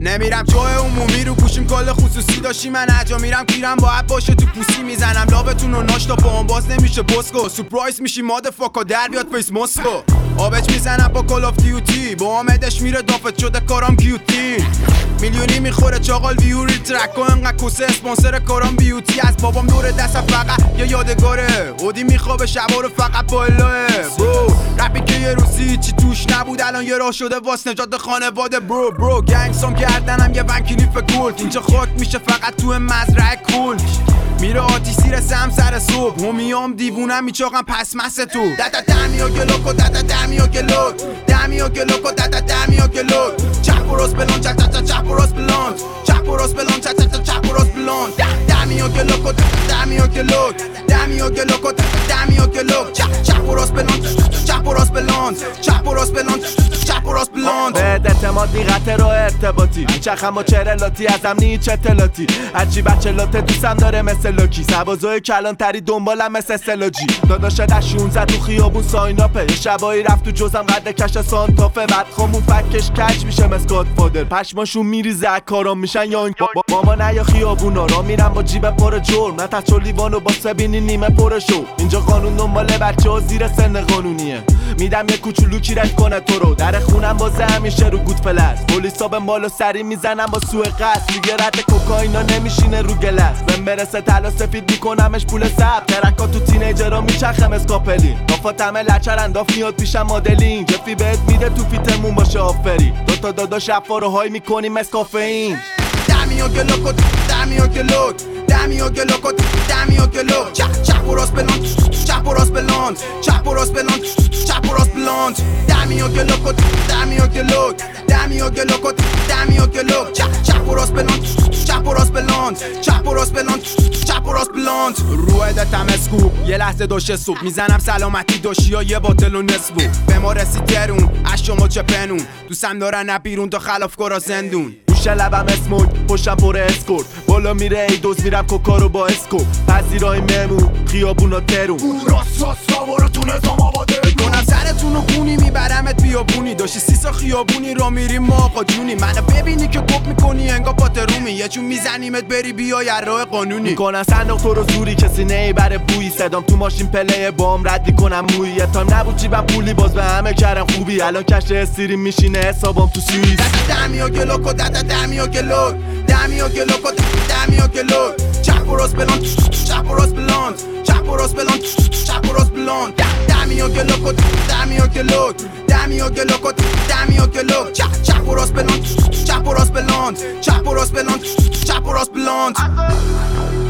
نمیرم جای عمومی رو گوشیم کل خصوصی داشتی من هجا میرم گیرم باید باشه تو پوسی میزنم لابتون و ناشتا پاهم باز نمیشه بسکو سورپرایز میشی ماد فاکا در بیاد فیس مسکو آبج میزنم با کال آف دیوتی با آمدش میره دافت شده کارام کیوتی میلیونی میخوره چاقال ویوری ترک و انقدر کسه اسپانسر کارام بیوتی از بابام دور دستم فقط یه یادگاره اودی میخوابه شبا رو فقط با الهه برو رپی که یه روزی چی توش نبود الان یه راه شده واس نجات خانواده برو گنگ سام کردنم یه ونکیلیف گولد اینجا خاک میشه فقط تو مزرعه کول میره آتیسی رسم سر صبح همیام دیوونم میچاقم پس مسه تو دمیو گلوکو دمیو گلوک دمیو گلوکو دمیو گلوک چپ و راست بلان چپ و راست بلان چپ و راست بلان چپ و راست بلان دمیو گلوکو دمیو گلوک دمیو گلوکو دمیو گلوک چپ و راست بلان چپ و راست بلان چپ و راست بلان چپ و راست بلان به اعتماد نیقطه رو ارتباطی چخم و چرلاتی ازم نیچ اطلاتی هرچی بچه لاته دوستم داره مثل لوکی سبازای کلانتری دنبالم مثل سلاجی داداشه در 16 تو خیابون سایناپه شبایی رفت تو جزم قد کش سانتافه بعد خامون فکش کج میشه مثل گادفادر پشماشون میریزه کارام میشن یا این ماما نه یا خیابونا را میرم با جیب پر جرم نه تا لیوانو با سبینی نیمه پر شو اینجا قانون دنبال بچه ها زیر سن قانونیه میدم یه کوچولو کیرت کنه تو رو در خونم بازه همیشه رو گود فلس پلیسا به مال و سری میزنم با سوء قصد دیگه رد کوکائینا نمیشینه رو گلس بهم برسه طلا سفید میکنمش پول سب ترکا تو تینیجرها میچخم اسکاپلی نافاتم لچر انداف میاد پیشم مدلین جفی بهت میده تو فیتمون باشه آفری دوتا داداش افارو های میکنیم از کافئین دمیو گلوکو دمیو گلوک دمیو گلوکو دمیو گلوک چپ و راست بلان چپ و راست بلان چپ و راست بلان چپ و راست بلان دمیو گلوکو دمیو گلوک دمیو گلوکو دمیو گلوک چپ و راست بلان چپ و راست بلان چپ و راست بلان چپ و راست بلان روی دتم اسکوپ یه لحظه دوشه سوپ میزنم سلامتی دوشی ها یه باتل و نصبو به ما رسید درون از شما چه پنون دوستم دارن نپیرون تا خلافکارا زندون گوشه لبم اسموک پشتم پر اسکورت بالا میره ای دوز میرم کوکارو با اسکوپ پذیرای ممون خیابونا ترون راست سوارا تو نظام آباده کنم سرتونو خونی میبرمت بیابونی داشتی سیسا خیابونی را میریم ما آقا جونی منو ببینی که گپ میکنی انگا پاترومی یه چون میزنیمت بری بیای راه قانونی میکنن صندوق تو رو زوری کسی نمیبره بویی صدام تو ماشین پله بام ردی کنم مویی یه تایم نبود جیبم پولی باز به همه کردم خوبی الان کش استری میشینه حسابم تو سوئیس دمیو گلوکو دمیو گلوک دمیو گلوکو دمیو گلوک چپ و راست بلان چپ و راست بلان چپ و راست بلان چپ و راست بلان دمیو گلوکو دمیو گلوک دمیو گلوکو دمیو گلوک چپ و راست بلان چپ و راست بلان چپ و راست بلان چپ و راست بلان